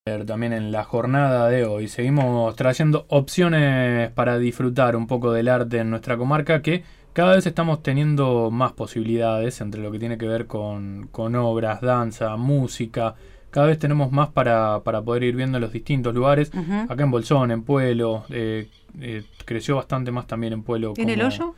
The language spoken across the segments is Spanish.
También en la jornada de hoy seguimos trayendo opciones para disfrutar un poco del arte en nuestra comarca, que cada vez estamos teniendo más posibilidades entre lo que tiene que ver con obras, danza, música. Cada vez tenemos más para poder ir viendo en los distintos lugares. Ujú. Acá en Bolsón, en Pueblo, creció bastante más también en Pueblo. ¿En el hoyo?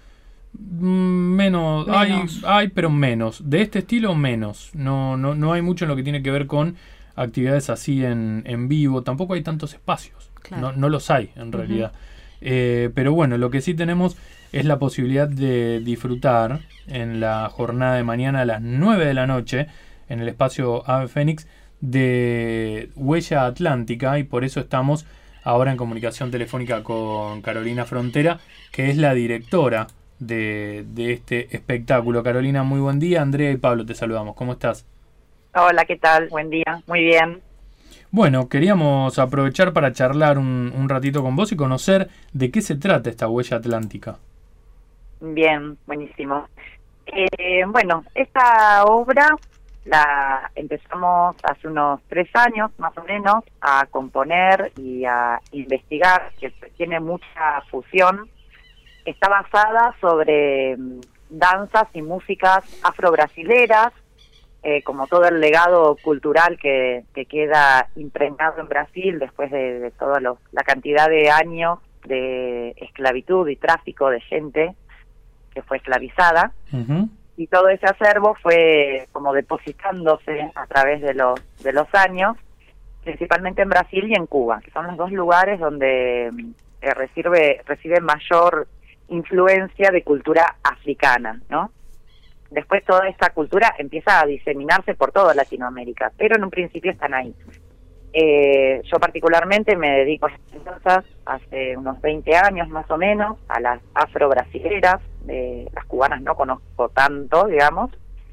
Menos, Menos. hay, pero menos. De este estilo, menos. No hay mucho en lo que tiene que ver con actividades así en vivo. Tampoco hay tantos espacios. Claro. No los hay, en realidad. Pero bueno, lo que sí tenemos es la posibilidad de disfrutar en la jornada de mañana a las 9 de la noche en el espacio Ave Fénix de Huella Atlántica, y por eso estamos ahora en comunicación telefónica con Carolina Frontera, que es la directora de este espectáculo. Carolina, muy buen día. Andrea y Pablo te saludamos. ¿Cómo estás? Hola, ¿qué tal? Buen día. Muy bien. Bueno, queríamos aprovechar para charlar un ratito con vos y conocer de qué se trata esta Huella Atlántica. Bien, buenísimo. Bueno, esta obra la empezamos hace unos 3 años, más o menos, a componer y a investigar, que tiene mucha fusión. Está basada sobre danzas y músicas afro-brasileras, como todo el legado cultural que queda impregnado en Brasil después de toda la cantidad de años de esclavitud y tráfico de gente que fue esclavizada. Uh-huh. Y todo ese acervo fue como depositándose a través de los principalmente en Brasil y en Cuba, que son los 2 lugares donde recibe mayor influencia de cultura africana, ¿no? Después toda esta cultura empieza a diseminarse por toda Latinoamérica, pero en un principio están ahí. Yo particularmente me dedico a las danzas hace unos 20 años más o menos, a las afro-brasileras, las cubanas no conozco tanto, digamos,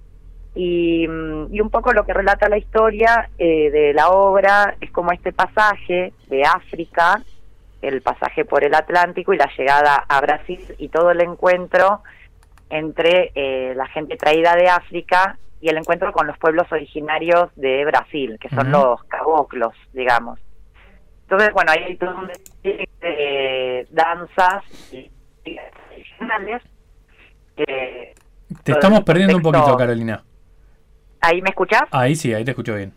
y un poco lo que relata la historia de la obra es como este pasaje de África, el pasaje por el Atlántico y la llegada a Brasil y todo el encuentro entre la gente traída de África y el encuentro con los pueblos originarios de Brasil, que son los caboclos, digamos. Entonces, bueno, ahí hay todo un despliegue de danzas y tradicionales. Te estamos perdiendo un poquito, Carolina. ¿Ahí me escuchás? Ahí sí, ahí te escucho bien.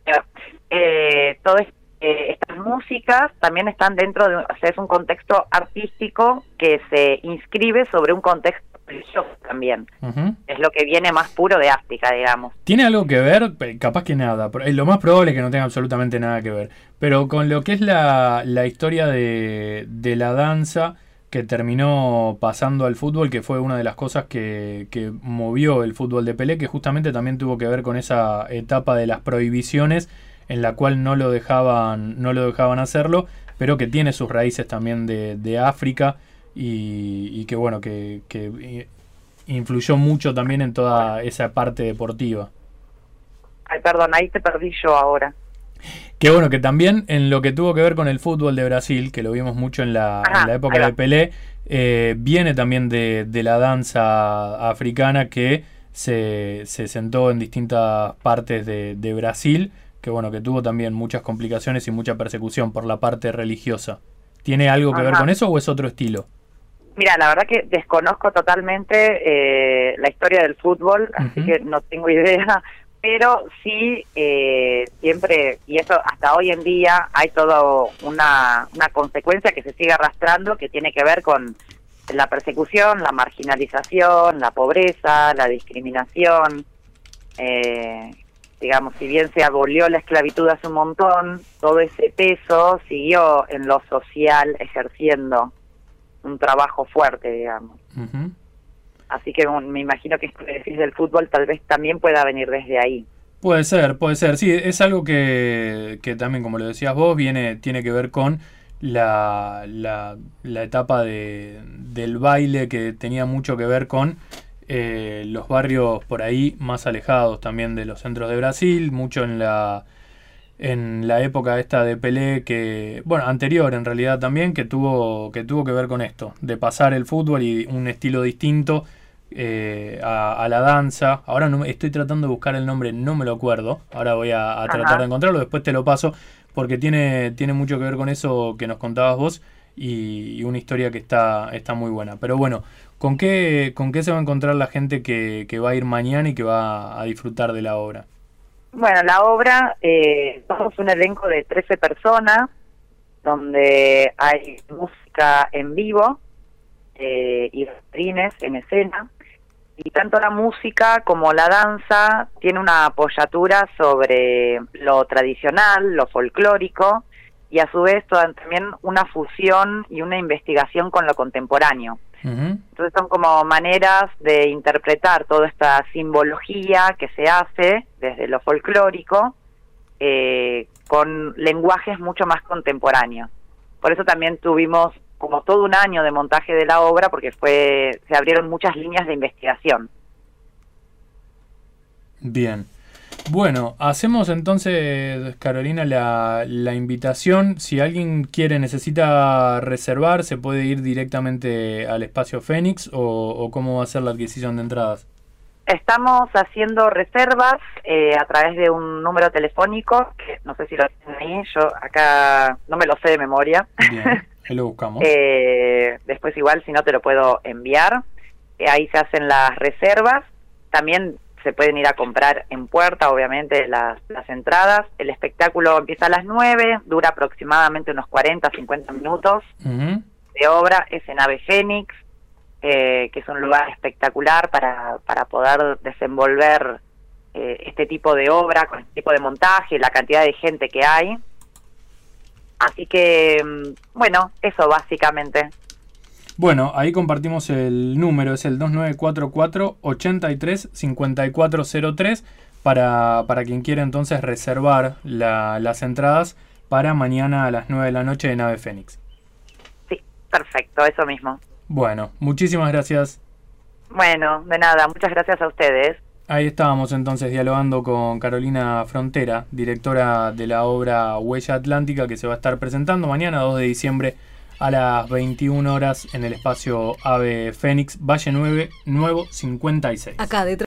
Todas estas músicas también están dentro de, o sea, es un contexto artístico que se inscribe sobre un contexto religioso también. Uh-huh. Es lo que viene más puro de África, digamos. ¿Tiene algo que ver? Capaz que nada. Lo más probable es que no tenga absolutamente nada que ver. Pero con lo que es la historia de la danza que terminó pasando al fútbol, que fue una de las cosas que movió el fútbol de Pelé, que justamente también tuvo que ver con esa etapa de las prohibiciones en la cual no lo dejaban hacerlo, pero que tiene sus raíces también de África y que bueno, que influyó mucho también en toda esa parte deportiva. Ay, perdón, ahí te perdí yo ahora. Que bueno, que también en lo que tuvo que ver con el fútbol de Brasil, que lo vimos mucho en la época de Pelé, viene también de la danza africana que se sentó en distintas partes de Brasil, que bueno, que tuvo también muchas complicaciones y mucha persecución por la parte religiosa. ¿Tiene algo que ver con eso o es otro estilo? Mira, la verdad que desconozco totalmente la historia del fútbol, así que no tengo idea, pero sí siempre, y eso hasta hoy en día, hay toda una consecuencia que se sigue arrastrando que tiene que ver con la persecución, la marginalización, la pobreza, la discriminación. Digamos, si bien se abolió la esclavitud hace un montón, todo ese peso siguió en lo social ejerciendo un trabajo fuerte, digamos. Uh-huh. Así que me imagino que esto que decís del fútbol tal vez también pueda venir desde ahí. Puede ser. Sí, es algo que también, como lo decías vos, tiene que ver con la etapa del baile, que tenía mucho que ver con los barrios por ahí más alejados también de los centros de Brasil, mucho en la época esta de Pelé, que bueno, anterior en realidad también, que tuvo que ver con esto, de pasar el fútbol y un estilo distinto a la danza. Ahora estoy tratando de buscar el nombre, no me lo acuerdo, ahora voy a tratar de encontrarlo, después te lo paso, porque tiene mucho que ver con eso que nos contabas vos y una historia que está muy buena. Pero bueno, ¿con qué se va a encontrar la gente que va a ir mañana y que va a disfrutar de la obra? Bueno, la obra, somos un elenco de 13 personas, donde hay música en vivo y bailarines en escena, y tanto la música como la danza tiene una apoyatura sobre lo tradicional, lo folclórico, y a su vez también una fusión y una investigación con lo contemporáneo. Entonces son como maneras de interpretar toda esta simbología que se hace desde lo folclórico con lenguajes mucho más contemporáneos. Por eso también tuvimos como todo un año de montaje de la obra, porque se abrieron muchas líneas de investigación. Bien. Bueno, hacemos entonces, Carolina, la invitación. Si alguien necesita reservar, ¿se puede ir directamente al Espacio Fénix o cómo va a ser la adquisición de entradas? Estamos haciendo reservas a través de un número telefónico, que no sé si lo tienen ahí, yo acá no me lo sé de memoria. Bien, ahí lo buscamos. Después igual, si no, te lo puedo enviar. Ahí se hacen las reservas. También se pueden ir a comprar en puerta, obviamente, las entradas. El espectáculo empieza a las 9, dura aproximadamente unos 40, 50 minutos de obra. Es en Ave Fénix, que es un lugar espectacular para poder desenvolver este tipo de obra, con este tipo de montaje, la cantidad de gente que hay. Así que, bueno, eso básicamente. Bueno, ahí compartimos el número, es el 2944-83-5403 para quien quiera entonces reservar las entradas para mañana a las 9 de la noche en Ave Fénix. Sí, perfecto, eso mismo. Bueno, muchísimas gracias. Bueno, de nada, muchas gracias a ustedes. Ahí estábamos entonces dialogando con Carolina Frontera, directora de la obra Huella Atlántica, que se va a estar presentando mañana 2 de diciembre a las 21 horas en el espacio Ave Fénix, Valle Nuevo 56. Acá detrás.